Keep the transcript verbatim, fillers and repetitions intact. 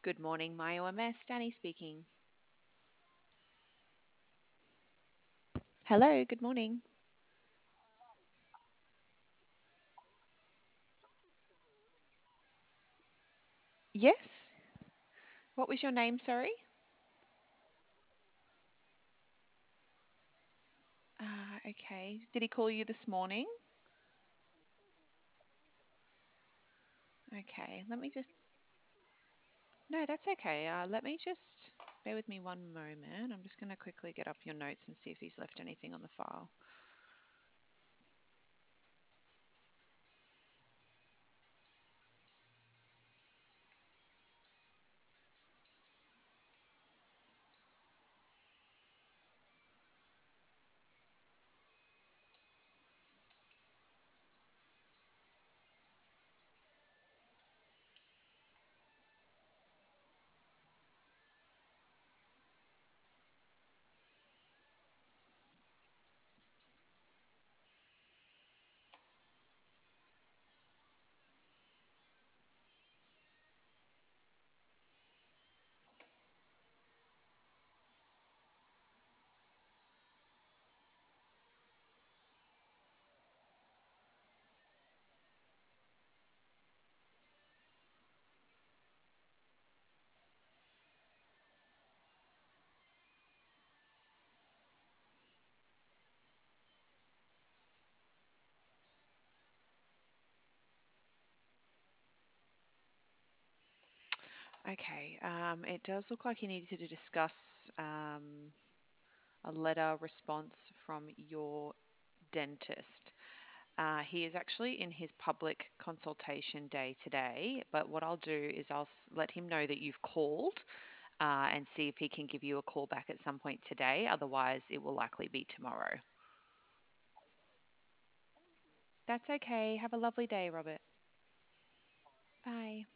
Good morning, my O M S. Danny speaking. Hello, good morning. Yes. What was your name, sorry? Uh, okay. Did he call you this morning? Okay, let me just. No, that's okay. Uh, let me just. Bear with me one moment. I'm just going to quickly get up your notes and see if he's left anything on the file. Okay, um, it does look like you needed to discuss um, a letter response from your dentist. Uh, he is actually in his public consultation day today, but what I'll do is I'll s- let him know that you've called uh, and see if he can give you a call back at some point today. Otherwise, it will likely be tomorrow. That's okay. Have a lovely day, Robert. Bye.